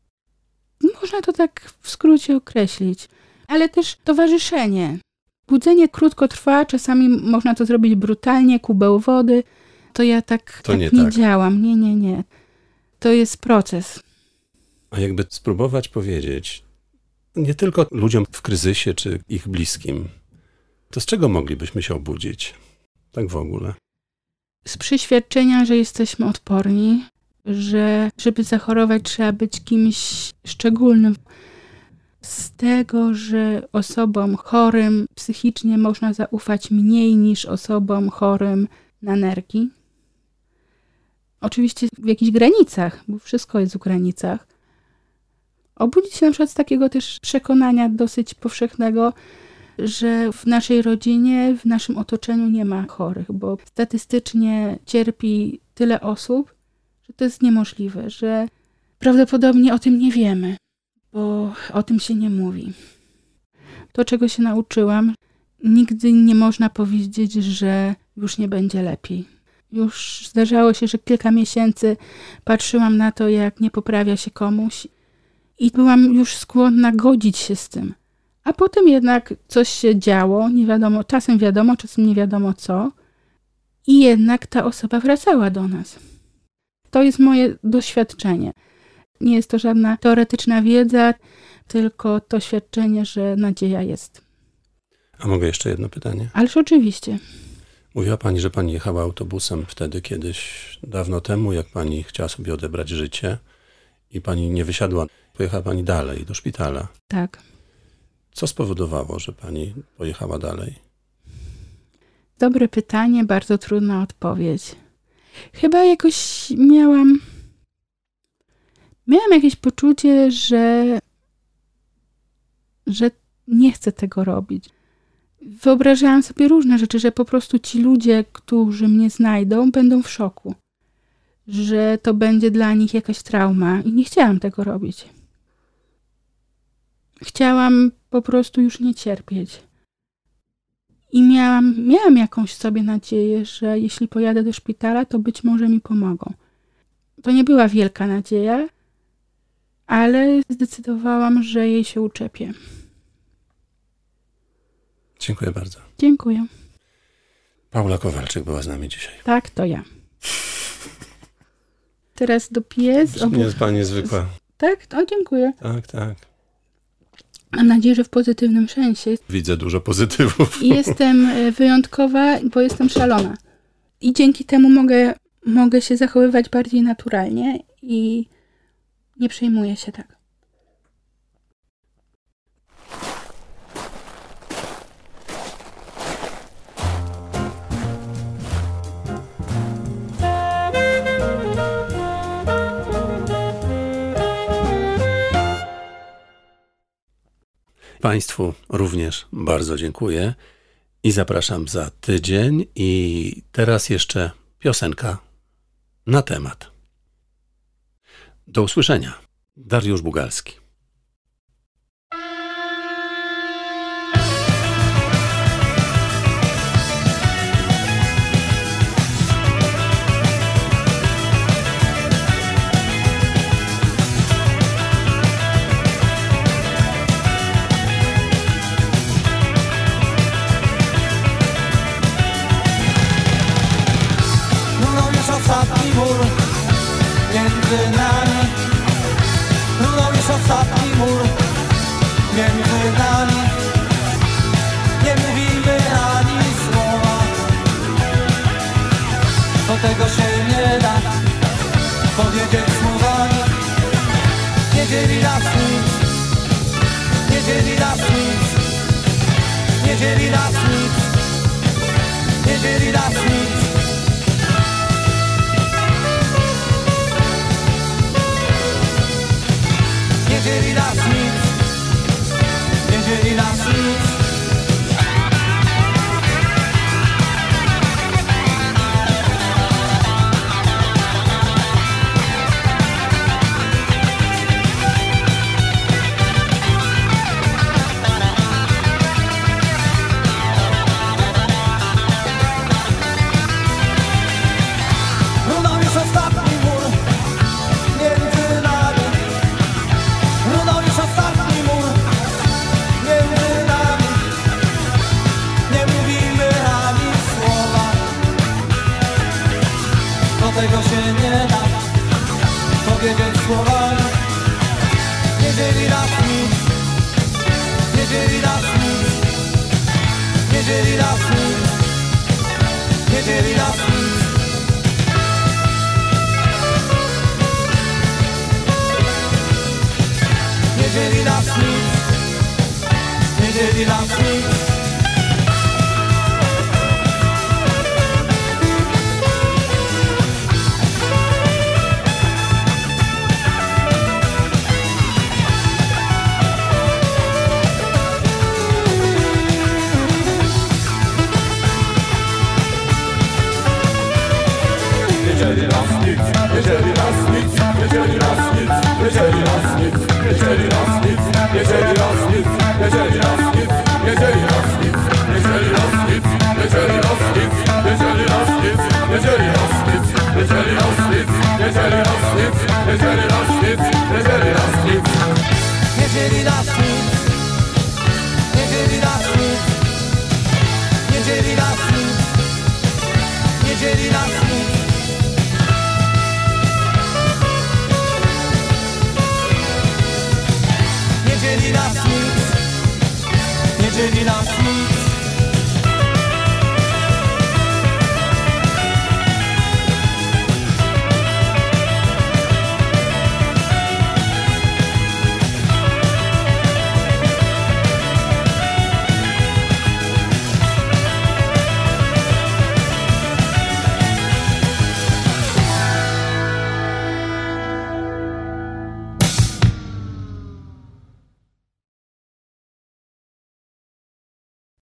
Można to tak w skrócie określić. Ale też towarzyszenie. Budzenie krótko trwa, czasami można to zrobić brutalnie, kubeł wody. To ja tak, To tak nie nie, tak. działam. Nie, nie, nie. To jest proces. A jakby spróbować powiedzieć, nie tylko ludziom w kryzysie czy ich bliskim, to z czego moglibyśmy się obudzić? Tak w ogóle. Z przeświadczenia, że jesteśmy odporni, że żeby zachorować trzeba być kimś szczególnym. Z tego, że osobom chorym psychicznie można zaufać mniej niż osobom chorym na nerki. Oczywiście w jakichś granicach, bo wszystko jest w granicach. Obudzić się na przykład z takiego też przekonania dosyć powszechnego, że w naszej rodzinie, w naszym otoczeniu nie ma chorych, bo statystycznie cierpi tyle osób, że to jest niemożliwe, że prawdopodobnie o tym nie wiemy, bo o tym się nie mówi. To, czego się nauczyłam, nigdy nie można powiedzieć, że już nie będzie lepiej. Już zdarzało się, że kilka miesięcy patrzyłam na to, jak nie poprawia się komuś i byłam już skłonna godzić się z tym. A potem jednak coś się działo, nie wiadomo, czasem wiadomo, czasem nie wiadomo co. I jednak ta osoba wracała do nas. To jest moje doświadczenie. Nie jest to żadna teoretyczna wiedza, tylko to świadczenie, że nadzieja jest. A mogę jeszcze jedno pytanie? Ależ oczywiście. Mówiła pani, że pani jechała autobusem wtedy kiedyś, dawno temu, jak pani chciała sobie odebrać życie i pani nie wysiadła. Pojechała pani dalej, do szpitala. Tak. Co spowodowało, że pani pojechała dalej? Dobre pytanie, bardzo trudna odpowiedź. Chyba jakoś miałam... Miałam jakieś poczucie, że... że nie chcę tego robić. Wyobrażałam sobie różne rzeczy, że po prostu ci ludzie, którzy mnie znajdą, będą w szoku. Że to będzie dla nich jakaś trauma i nie chciałam tego robić. Chciałam po prostu już nie cierpieć. I miałam, miałam jakąś sobie nadzieję, że jeśli pojadę do szpitala, to być może mi pomogą. To nie była wielka nadzieja, ale zdecydowałam, że jej się uczepię. Dziękuję bardzo. Dziękuję. Paula Kowalczyk była z nami dzisiaj. Tak, to ja. Teraz dopiję z obu... Nie jest pani zwykła. Tak? O, dziękuję. Tak, tak. Mam nadzieję, że w pozytywnym sensie. Widzę dużo pozytywów. I jestem wyjątkowa, bo jestem szalona. I dzięki temu mogę, mogę się zachowywać bardziej naturalnie i nie przejmuję się tak. Państwu również bardzo dziękuję i zapraszam za tydzień. I teraz jeszcze piosenka na temat. Do usłyszenia. Dariusz Bugalski. Ostatni mur między nami, runął już ostatni mur między nami. Nie mówimy ani słowa, do tego się nie da powiedzieć słowami. Nie dzieli nas nic, nie dzieli nas nic, nie dzieli nas nic, nie dzieli nas nic. Nie dzieli nas nic, nie dzieli nas nic. Runął już ostatni mur między nami. Runął już ostatni mur między nami. Nie mówimy ani słowa, do tego się nie da powiedzieć słowami. Nie dzieli nas nic, nie dzieli nas nic, nie dzieli nas nic, nie dzieli nas nic. Nie dzieli nas nic, nie dzieli nas nic. Nie dzieli nas nic, nie dzieli nas nic, nie dzieli nas nic, nie dzieli nas nic, nie dzieli nas nic, nie dzieli nas nic, nie dzieli nas nic, nie dzieli nas nic, nie dzieli nas nic, nie dzieli nas nic, nie dzieli nas nic, nie dzieli nas nic, nie dzieli nas nic, nie dzieli nas nic, nie dzieli nas nic, nie dzieli nas nic, nie dzieli nas